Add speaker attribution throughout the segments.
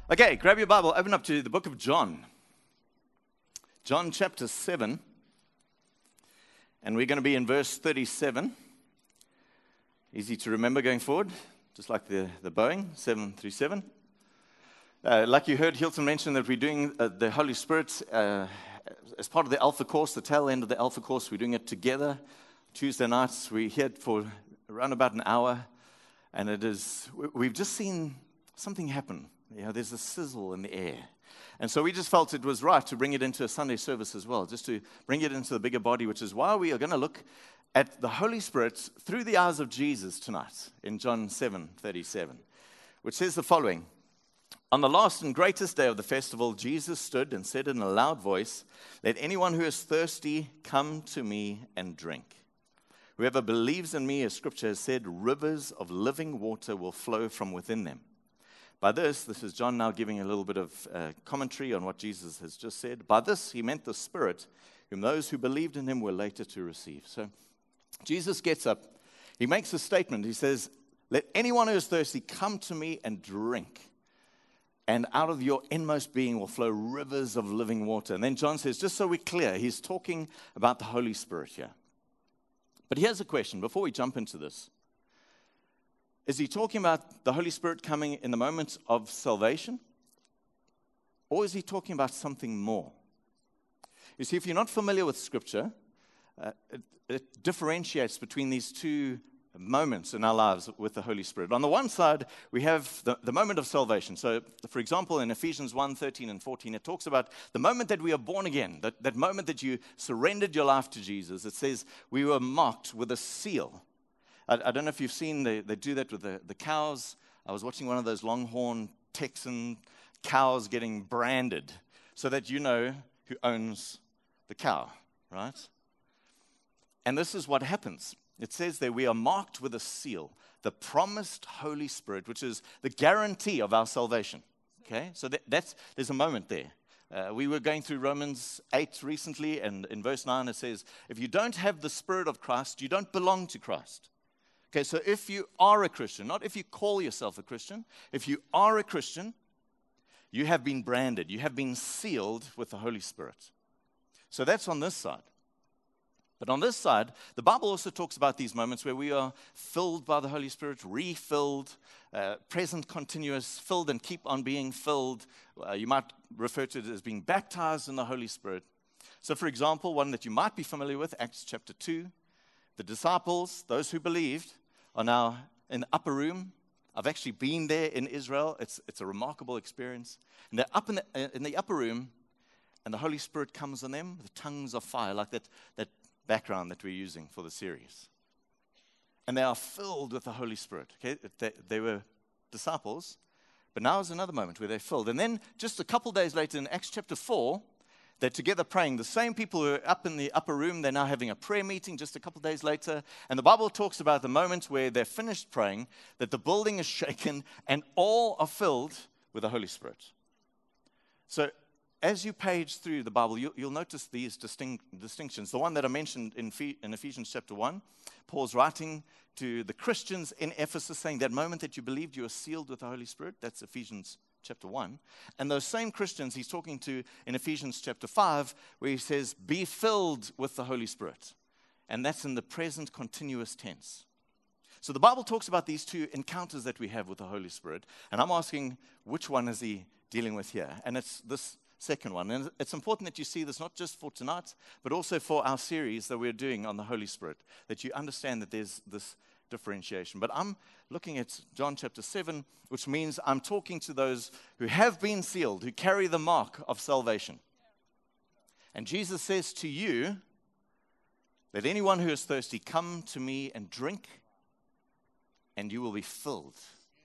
Speaker 1: Okay, grab your Bible, open up to the book of John. John chapter 7. And we're going to be in verse 37. Easy to remember going forward, just like the Boeing 737. Like you heard Hilton mention that we're doing the Holy Spirit as part of the Alpha course, the tail end of the Alpha course. We're doing it together. Tuesday nights, we're here for around about an hour. And we've just seen something happen. You know, there's a sizzle in the air. And so we just felt it was right to bring it into a Sunday service as well, just to bring it into the bigger body, which is why we are going to look at the Holy Spirit through the eyes of Jesus tonight in John 7:37, which says the following. On the last and greatest day of the festival, Jesus stood and said in a loud voice, "Let anyone who is thirsty come to me and drink. Whoever believes in me, as Scripture has said, rivers of living water will flow from within them." By this is John now giving a little bit of commentary on what Jesus has just said. By this, he meant the Spirit, whom those who believed in him were later to receive. So Jesus gets up. He makes a statement. He says, "Let anyone who is thirsty come to me and drink. And out of your inmost being will flow rivers of living water." And then John says, just so we're clear, he's talking about the Holy Spirit here. But here's a question before we jump into this. Is he talking about the Holy Spirit coming in the moment of salvation? Or is he talking about something more? You see, if you're not familiar with Scripture, it differentiates between these two moments in our lives with the Holy Spirit. On the one side, we have the moment of salvation. So, for example, in Ephesians 1:13 and 14, it talks about the moment that we are born again, that moment that you surrendered your life to Jesus. It says we were marked with a seal. I don't know if you've seen, they do that with the cows. I was watching one of those Longhorn Texan cows getting branded so that you know who owns the cow, right? And this is what happens. It says there we are marked with a seal, the promised Holy Spirit, which is the guarantee of our salvation. Okay, so there's a moment there. We were going through Romans 8 recently, and in verse 9 it says, if you don't have the Spirit of Christ, you don't belong to Christ. Okay, so if you are a Christian, not if you call yourself a Christian, if you are a Christian, you have been branded, you have been sealed with the Holy Spirit. So that's on this side. But on this side, the Bible also talks about these moments where we are filled by the Holy Spirit, refilled, present continuous, filled and keep on being filled. You might refer to it as being baptized in the Holy Spirit. So for example, one that you might be familiar with, Acts chapter 2, the disciples, those who believed, are now in the upper room. I've actually been there in Israel. It's a remarkable experience. And they're up in the upper room, and the Holy Spirit comes on them with tongues of fire, like that background that we're using for the series. And they are filled with the Holy Spirit. Okay, they were disciples, but now is another moment where they're filled. And then just a couple days later in Acts chapter 4, they're together praying. The same people who are up in the upper room, they're now having a prayer meeting just a couple days later. And the Bible talks about the moment where they're finished praying, that the building is shaken and all are filled with the Holy Spirit. So as you page through the Bible, you'll notice these distinctions. The one that I mentioned in Ephesians chapter 1, Paul's writing to the Christians in Ephesus saying that moment that you believed you were sealed with the Holy Spirit, that's Ephesians chapter 1. And those same Christians he's talking to in Ephesians chapter 5, where he says, be filled with the Holy Spirit. And that's in the present continuous tense. So the Bible talks about these two encounters that we have with the Holy Spirit. And I'm asking, which one is he dealing with here? And it's this second one. And it's important that you see this not just for tonight, but also for our series that we're doing on the Holy Spirit, that you understand that there's this differentiation. But I'm looking at John chapter 7, which means I'm talking to those who have been sealed, who carry the mark of salvation. And Jesus says to you, let anyone who is thirsty come to me and drink, and you will be filled.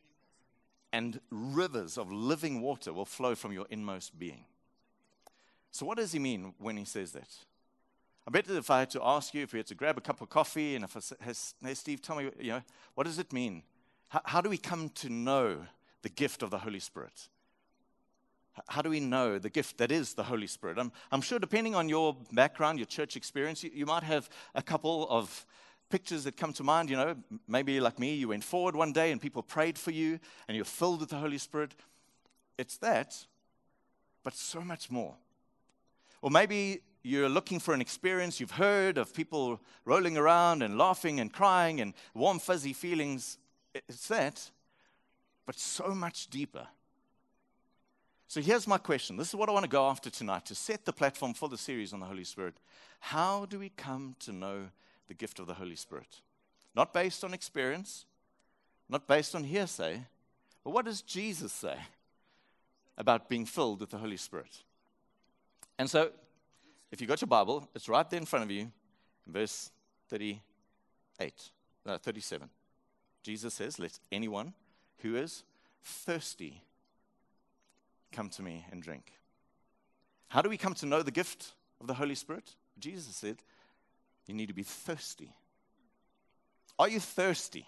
Speaker 1: And rivers of living water will flow from your inmost being. So what does he mean when he says that? I bet that if I had to ask you, if we had to grab a cup of coffee, and if I said, hey Steve, tell me, what does it mean? How do we come to know the gift of the Holy Spirit? How do we know the gift that is the Holy Spirit? I'm sure depending on your background, your church experience, you might have a couple of pictures that come to mind. Maybe like me, you went forward one day and people prayed for you and you're filled with the Holy Spirit. it's that, but so much more. Or maybe you're looking for an experience. You've heard of people rolling around and laughing and crying and warm, fuzzy feelings. It's that, but so much deeper. So here's my question. This is what I want to go after tonight to set the platform for the series on the Holy Spirit. How do we come to know the gift of the Holy Spirit? Not based on experience, not based on hearsay, but what does Jesus say about being filled with the Holy Spirit? And so, if you got your Bible, it's right there in front of you, in verse 37. Jesus says, let anyone who is thirsty come to me and drink. How do we come to know the gift of the Holy Spirit? Jesus said, you need to be thirsty. Are you thirsty?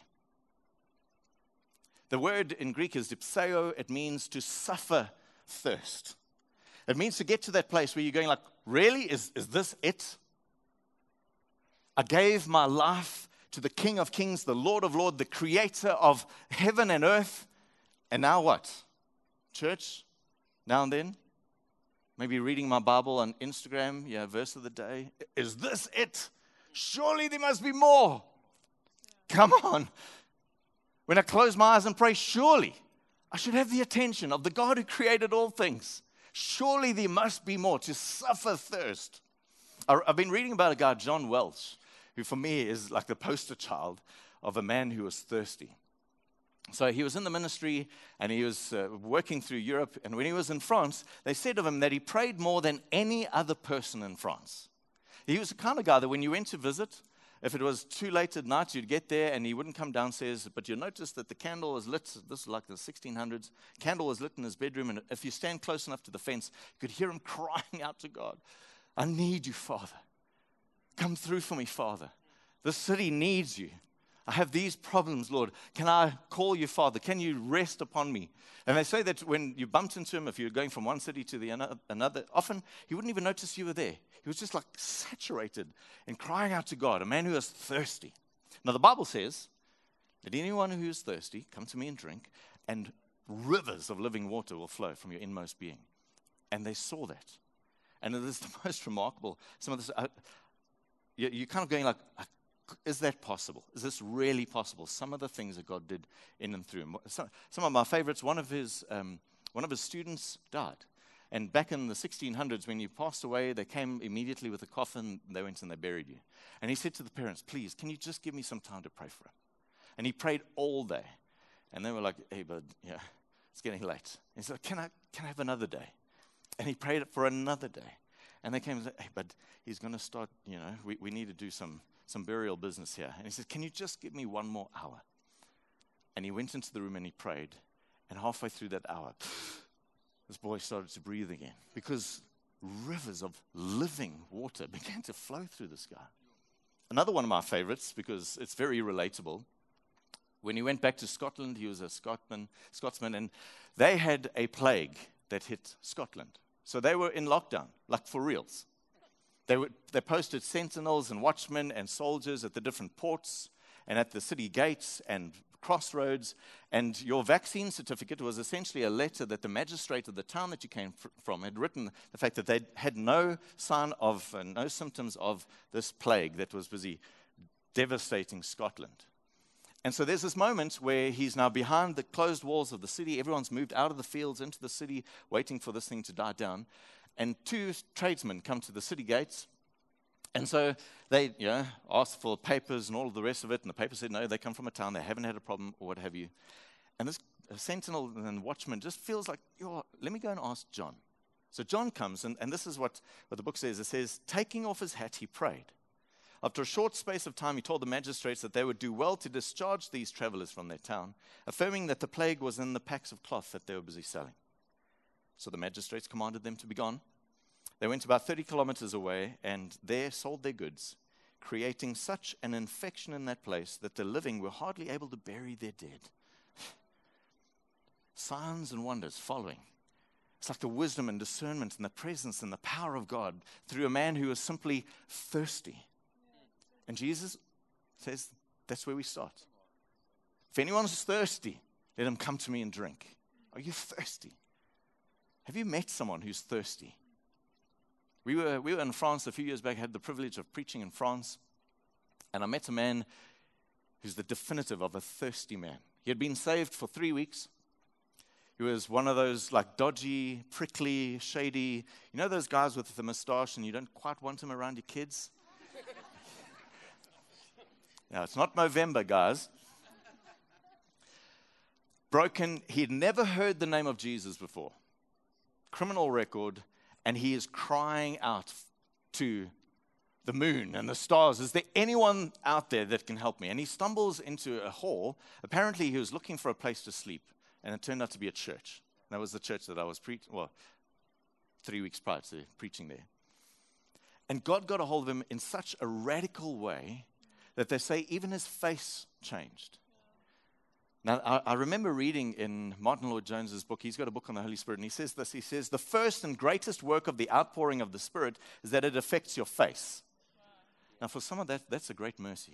Speaker 1: The word in Greek is dipseo. It means to suffer thirst. It means to get to that place where you're going like, really? Is this it? I gave my life to the King of Kings, the Lord of Lords, the creator of heaven and earth. And now what? Church, now and then? Maybe reading my Bible on Instagram, verse of the day. Is this it? Surely there must be more. Come on. When I close my eyes and pray, surely I should have the attention of the God who created all things. Surely there must be more, to suffer thirst. I've been reading about a guy, John Welch, who for me is like the poster child of a man who was thirsty. So he was in the ministry and he was working through Europe. And when he was in France, they said of him that he prayed more than any other person in France. He was the kind of guy that when you went to visit, if it was too late at night, you'd get there and he wouldn't come downstairs, but you'll notice that the candle was lit. This is like the 1600s. Candle was lit in his bedroom, and if you stand close enough to the fence, you could hear him crying out to God, I need you, Father. Come through for me, Father. The city needs you. I have these problems, Lord. Can I call you, Father? Can you rest upon me? And they say that when you bumped into him, if you're going from one city to the another, often he wouldn't even notice you were there. He was just like saturated and crying out to God, a man who is thirsty. Now, the Bible says, let anyone who is thirsty come to me and drink, and rivers of living water will flow from your inmost being. And they saw that. And it is the most remarkable. Some of this, you're kind of going like, is that possible? Is this really possible? Some of the things that God did in and through him. Some of my favorites, one of his students died. And back in the 1600s, when you passed away, they came immediately with a coffin, they went and they buried you. And he said to the parents, please, can you just give me some time to pray for him? And he prayed all day. And they were like, hey, bud, it's getting late. And he said, can I have another day? And he prayed for another day. And they came and said, hey, bud, he's going to start, we need to do some burial business here. And he said, can you just give me one more hour? And he went into the room and he prayed. And halfway through that hour, this boy started to breathe again because rivers of living water began to flow through this guy. Another one of my favorites, because it's very relatable, when he went back to Scotland, he was a Scotsman, and they had a plague that hit Scotland. So they were in lockdown, like for reals. They posted sentinels and watchmen and soldiers at the different ports and at the city gates and crossroads, and your vaccine certificate was essentially a letter that the magistrate of the town that you came from had written the fact that they had no sign of, no symptoms of this plague that was busy devastating Scotland. And so there's this moment where he's now behind the closed walls of the city. Everyone's moved out of the fields into the city, waiting for this thing to die down. And two tradesmen come to the city gates. And so they asked for papers and all of the rest of it. And the paper said, no, they come from a town. They haven't had a problem or what have you. And this sentinel and watchman just feels like, let me go and ask John. So John comes, and this is what the book says. It says, taking off his hat, he prayed. After a short space of time, he told the magistrates that they would do well to discharge these travelers from their town, affirming that the plague was in the packs of cloth that they were busy selling. So the magistrates commanded them to be gone. They went about 30 kilometers away and there sold their goods, creating such an infection in that place that the living were hardly able to bury their dead. Signs and wonders following. It's like the wisdom and discernment and the presence and the power of God through a man who was simply thirsty. And Jesus says, that's where we start. If anyone's thirsty, let him come to me and drink. Are you thirsty? Have you met someone who's thirsty? We were in France a few years back. I had the privilege of preaching in France. And I met a man who's the definitive of a thirsty man. He had been saved for 3 weeks. He was one of those like dodgy, prickly, shady, you know those guys with the mustache and you don't quite want them around your kids? Now, it's not November, guys. Broken, he'd never heard the name of Jesus before. Criminal record, and he is crying out to the moon and the stars, is there anyone out there that can help me? And he stumbles into a hall. Apparently, he was looking for a place to sleep, and it turned out to be a church. That was the church that I was preaching, 3 weeks prior to preaching there. And God got a hold of him in such a radical way that they say even his face changed. Now, I remember reading in Martin Lloyd-Jones's book, he's got a book on the Holy Spirit, and he says this, he says, the first and greatest work of the outpouring of the Spirit is that it affects your face. Now, for some of that's a great mercy.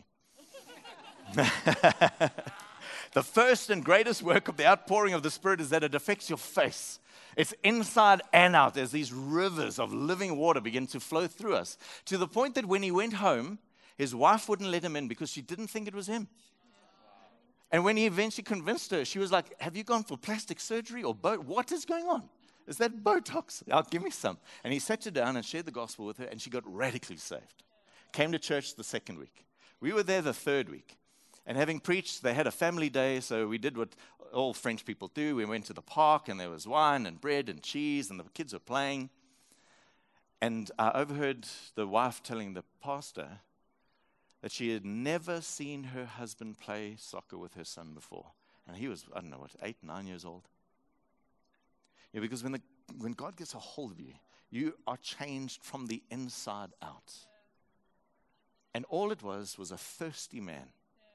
Speaker 1: The first and greatest work of the outpouring of the Spirit is that it affects your face. It's inside and out as these rivers of living water begin to flow through us, to the point that when he went home, his wife wouldn't let him in because she didn't think it was him. And when he eventually convinced her, she was like, have you gone for plastic surgery or what is going on? Is that Botox? Give me some. And he sat her down and shared the gospel with her, and she got radically saved. Came to church the second week. We were there the third week. And having preached, they had a family day, so we did what all French people do. We went to the park, and there was wine and bread and cheese, and the kids were playing. And I overheard the wife telling the pastor that she had never seen her husband play soccer with her son before. And he was, 8, 9 years old. Yeah, because when God gets a hold of you, you are changed from the inside out. And all it was a thirsty man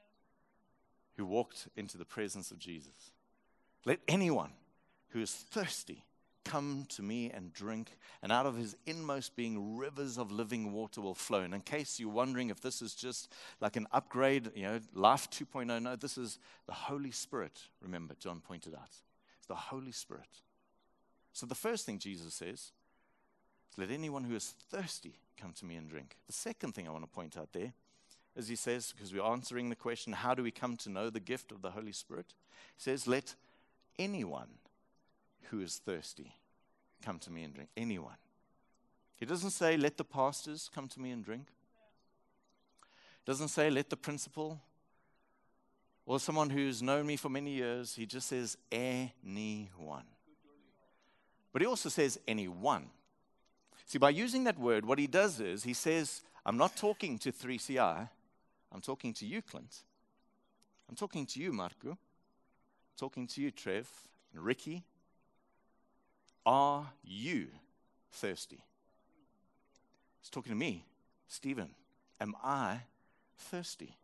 Speaker 1: who walked into the presence of Jesus. Let anyone who is thirsty come to me and drink, and out of his inmost being rivers of living water will flow. And in case you're wondering if this is just like an upgrade, Life 2.0, no, this is the Holy Spirit. Remember, John pointed out. It's the Holy Spirit. So the first thing Jesus says is, let anyone who is thirsty come to me and drink. The second thing I want to point out there is he says, because we're answering the question, how do we come to know the gift of the Holy Spirit? He says, let anyone who is thirsty come to me and drink. Anyone. He doesn't say, let the pastors come to me and drink. He doesn't say, let the principal or someone who's known me for many years. He just says, anyone. But he also says, anyone. See, by using that word, what he does is he says, I'm not talking to 3CI. I'm talking to you, Clint. I'm talking to you, Marco. I'm talking to you, Trev and Ricky. Are you thirsty? He's talking to me, Stephen. Am I thirsty?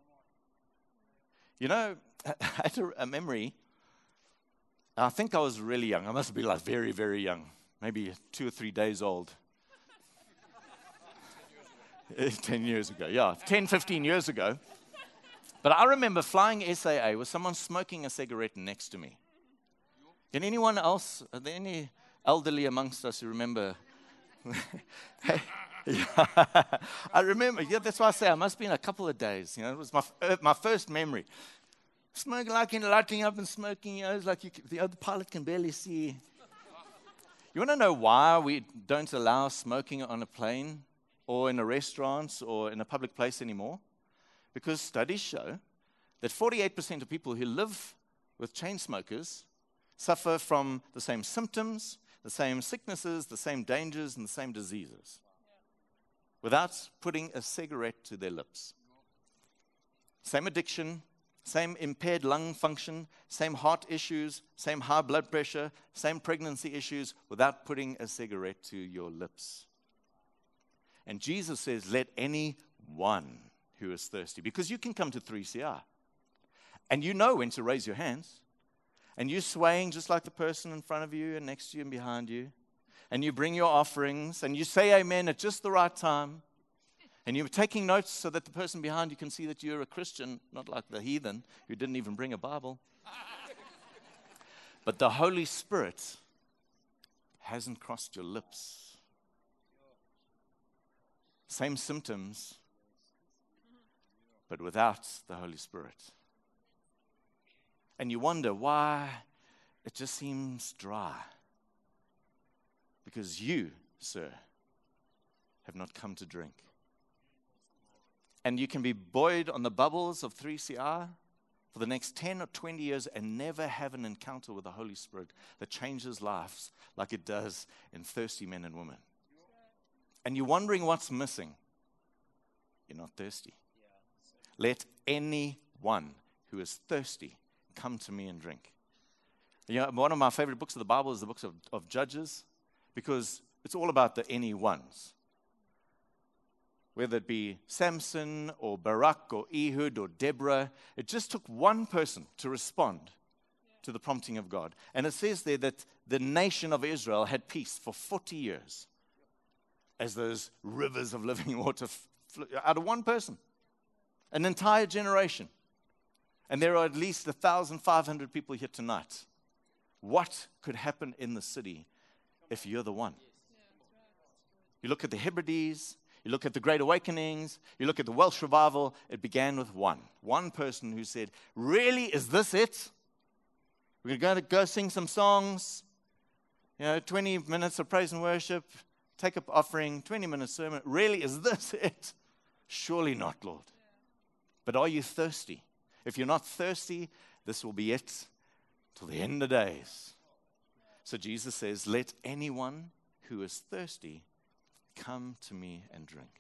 Speaker 1: I had a memory. I think I was really young. I must be like very, very young. Maybe 2 or 3 days old. 10 years ago. Yeah, 10, 15 years ago. But I remember flying SAA with someone smoking a cigarette next to me. Can anyone else, are there any elderly amongst us who remember? I remember, that's why I say I must be in a couple of days. It was my first memory. Smoking, lighting up and smoking, it's like the other pilot can barely see. You want to know why we don't allow smoking on a plane or in a restaurant or in a public place anymore? Because studies show that 48% of people who live with chain smokers suffer from the same symptoms, the same sicknesses, the same dangers, and the same diseases without putting a cigarette to their lips. Same addiction, same impaired lung function, same heart issues, same high blood pressure, same pregnancy issues without putting a cigarette to your lips. And Jesus says, let anyone who is thirsty, because you can come to 3CR and you know when to raise your hands. And you're swaying just like the person in front of you and next to you and behind you. And you bring your offerings and you say amen at just the right time. And you're taking notes so that the person behind you can see that you're a Christian, not like the heathen who didn't even bring a Bible. But the Holy Spirit hasn't crossed your lips. Same symptoms, but without the Holy Spirit. And you wonder why it just seems dry. Because you, sir, have not come to drink. And you can be buoyed on the bubbles of 3CR for the next 10 or 20 years and never have an encounter with the Holy Spirit that changes lives like it does in thirsty men and women. And you're wondering what's missing. You're not thirsty. Let anyone who is thirsty come to me and drink. You know, one of my favorite books of the Bible is the books of Judges, because it's all about the anyones. Whether it be Samson or Barak or Ehud or Deborah, it just took one person to respond to the prompting of God. And it says there that the nation of Israel had peace for 40 years as those rivers of living water out of one person. An entire generation. And there are at least 1,500 people here tonight. What could happen in the city if you're the one? You look at the Hebrides, you look at the Great Awakenings, you look at the Welsh Revival, it began with one person who said, really, is this it? We're going to go sing some songs, 20 minutes of praise and worship, take up offering, 20 minutes sermon. Really, is this it? Surely not, Lord. But are you thirsty? If you're not thirsty, this will be it till the end of days. So Jesus says, let anyone who is thirsty come to me and drink.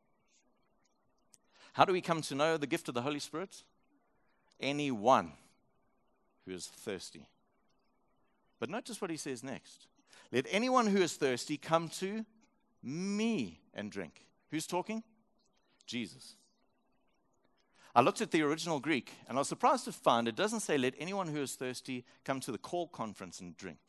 Speaker 1: How do we come to know the gift of the Holy Spirit? Anyone who is thirsty. But notice what he says next. Let anyone who is thirsty come to me and drink. Who's talking? Jesus. I looked at the original Greek, and I was surprised to find it doesn't say, let anyone who is thirsty come to the call conference and drink.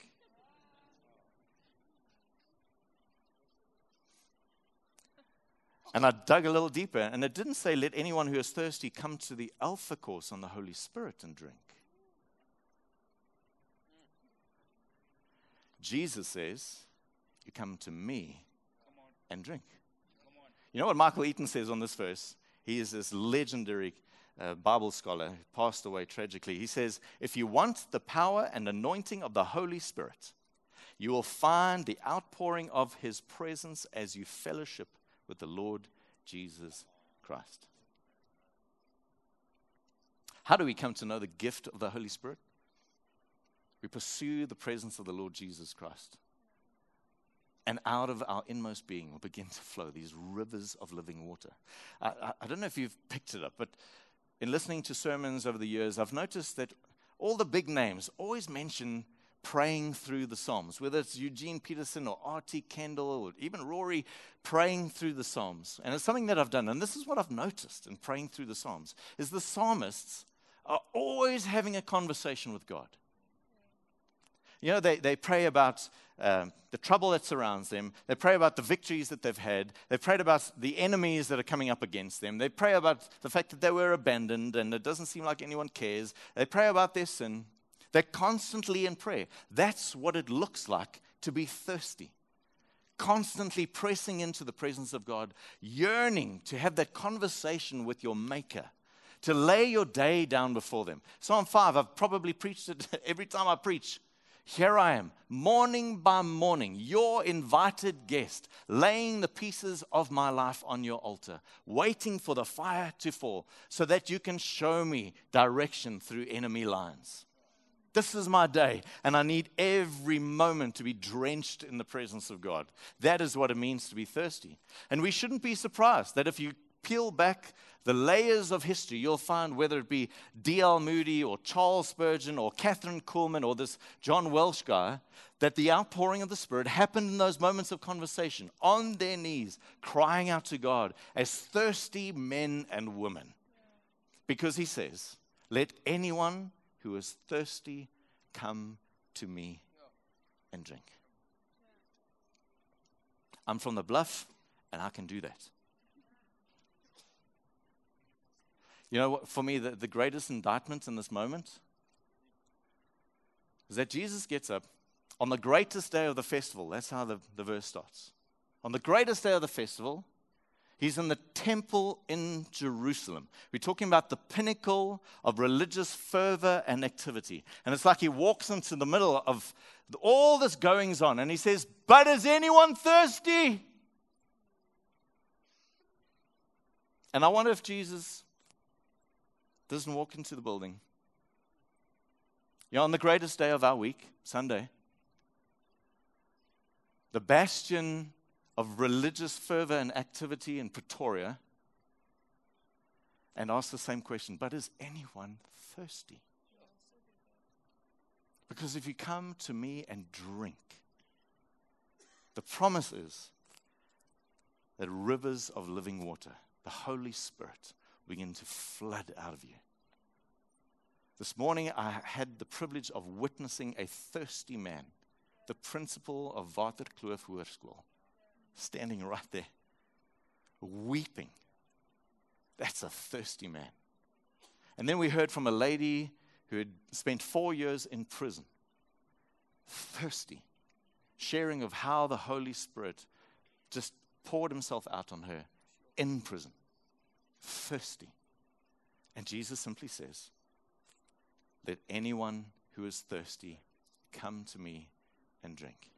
Speaker 1: And I dug a little deeper, and it didn't say, let anyone who is thirsty come to the Alpha course on the Holy Spirit and drink. Jesus says, you come to me and drink. You know what Michael Eaton says on this verse? He is this legendary Bible scholar who passed away tragically. He says, if you want the power and anointing of the Holy Spirit, you will find the outpouring of his presence as you fellowship with the Lord Jesus Christ. How do we come to know the gift of the Holy Spirit? We pursue the presence of the Lord Jesus Christ. And out of our inmost being will begin to flow these rivers of living water. I don't know if you've picked it up, but in listening to sermons over the years, I've noticed that all the big names always mention praying through the Psalms, whether it's Eugene Peterson or R.T. Kendall or even Rory, praying through the Psalms. And it's something that I've done, and this is what I've noticed in praying through the Psalms, is the psalmists are always having a conversation with God. You know, they pray about the trouble that surrounds them. They pray about the victories that they've had. They pray about the enemies that are coming up against them. They pray about the fact that they were abandoned and it doesn't seem like anyone cares. They pray about their sin. They're constantly in prayer. That's what it looks like to be thirsty. Constantly pressing into the presence of God, yearning to have that conversation with your Maker, to lay your day down before them. Psalm 5, I've probably preached it every time I preach. Here I am, morning by morning, your invited guest, laying the pieces of my life on your altar, waiting for the fire to fall so that you can show me direction through enemy lines. This is my day, and I need every moment to be drenched in the presence of God. That is what it means to be thirsty. And we shouldn't be surprised that if you peel back the layers of history, you'll find whether it be D.L. Moody or Charles Spurgeon or Catherine Kuhlman or this John Welsh guy, that the outpouring of the Spirit happened in those moments of conversation, on their knees, crying out to God as thirsty men and women. Because he says, let anyone who is thirsty come to me and drink. I'm from the Bluff, and I can do that. You know what, for me, the greatest indictment in this moment is that Jesus gets up On the greatest day of the festival, that's how the verse starts. On the greatest day of the festival, he's in the temple in Jerusalem. We're talking about the pinnacle of religious fervor and activity. And it's like he walks into the middle of all this goings on, and he says, "But is anyone thirsty?" And I wonder if Jesus doesn't walk into the building. On the greatest day of our week, Sunday, the bastion of religious fervor and activity in Pretoria, and ask the same question, but is anyone thirsty? Because if you come to me and drink, the promise is that rivers of living water, the Holy Spirit, begin to flood out of you. This morning, I had the privilege of witnessing a thirsty man, the principal of Waterkloof Hoërskool, standing right there, weeping. That's a thirsty man. And then we heard from a lady who had spent 4 years in prison, thirsty, sharing of how the Holy Spirit just poured himself out on her in prison, thirsty. And Jesus simply says, "Let anyone who is thirsty come to me and drink."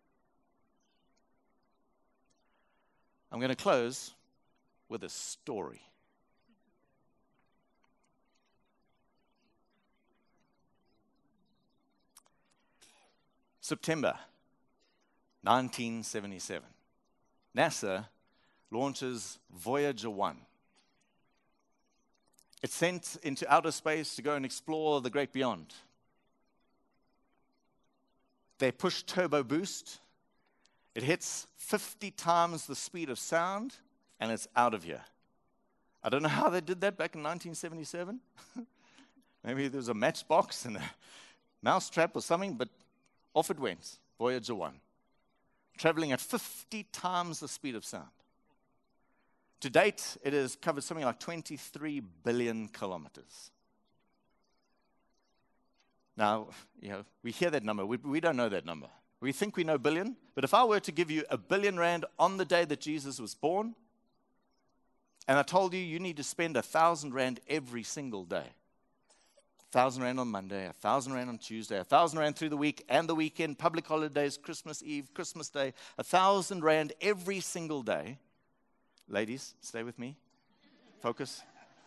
Speaker 1: I'm going to close with a story. September 1977. NASA launches Voyager 1. It's sent into outer space to go and explore the great beyond. They push turbo boost. It hits 50 times the speed of sound, and it's out of here. I don't know how they did that back in 1977. Maybe there was a matchbox and a mousetrap or something, but off it went, Voyager 1, traveling at 50 times the speed of sound. To date, it has covered something like 23 billion kilometers. Now, we hear that number. We don't know that number. We think we know billion, but if I were to give you R1 billion on the day that Jesus was born, and I told you need to spend R1,000 every single day, R1,000 on Monday, R1,000 on Tuesday, R1,000 through the week and the weekend, public holidays, Christmas Eve, Christmas Day, R1,000 every single day. Ladies, stay with me. Focus.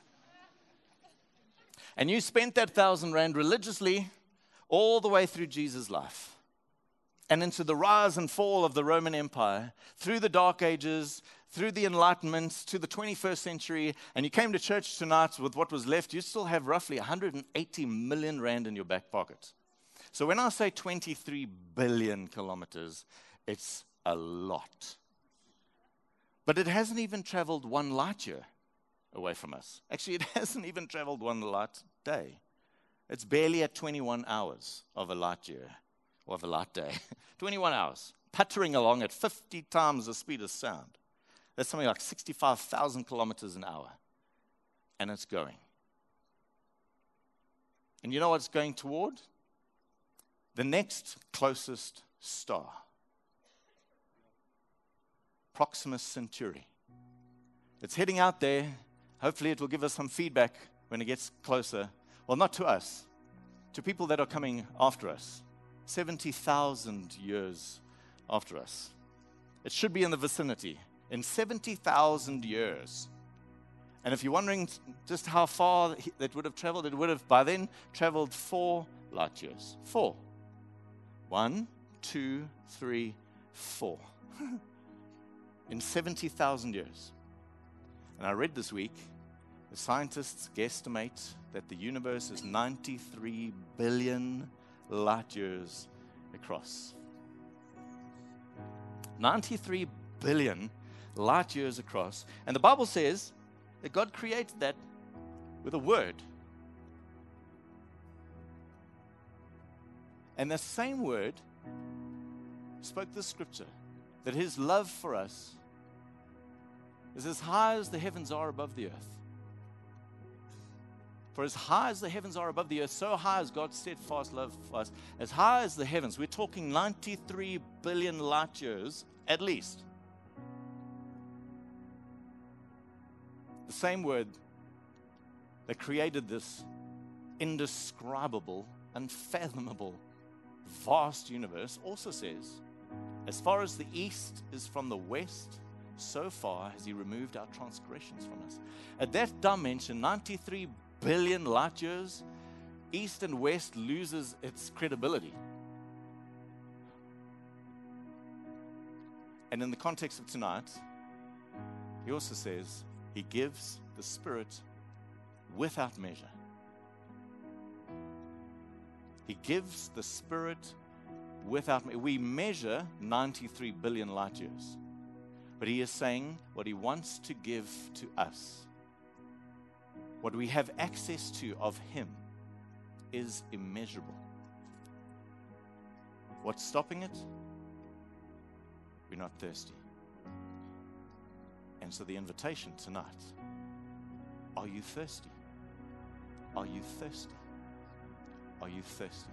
Speaker 1: And you spent that R1,000 religiously all the way through Jesus' life and into the rise and fall of the Roman Empire, through the Dark Ages, through the Enlightenment, to the 21st century, and you came to church tonight with what was left, you still have roughly R180 million in your back pocket. So when I say 23 billion kilometers, it's a lot. But it hasn't even traveled one light year away from us. Actually, it hasn't even traveled one light day. It's barely at 21 hours of a light year, or of a light day. 21 hours, puttering along at 50 times the speed of sound. That's something like 65,000 kilometers an hour. And it's going. And you know what it's going toward? The next closest star. Proxima Centauri. It's heading out there. Hopefully it will give us some feedback when it gets closer. Well, not to us, to people that are coming after us. 70,000 years after us. It should be in the vicinity. In 70,000 years. And if you're wondering just how far that would have traveled, it would have by then traveled 4 light years. 4. 1, 2, 3, 4. In 70,000 years. And I read this week, the scientists guesstimate that the universe is 93 billion light years across. 93 billion light years across. And the Bible says that God created that with a word. And the same word spoke this scripture, that his love for us is as high as the heavens are above the earth. For as high as the heavens are above the earth, so high is God's steadfast love for us. As high as the heavens, we're talking 93 billion light years at least. The same word that created this indescribable, unfathomable, vast universe also says, as far as the east is from the west, so far has he removed our transgressions from us. At that dimension, 93 billion light years, east and west loses its credibility. And in the context of tonight, he also says he gives the Spirit without measure. He gives the Spirit without measure. We measure 93 billion light years, but he is saying what he wants to give to us, what we have access to of him, is immeasurable. What's stopping it? We're not thirsty. And so the invitation tonight, are you thirsty? Are you thirsty? Are you thirsty?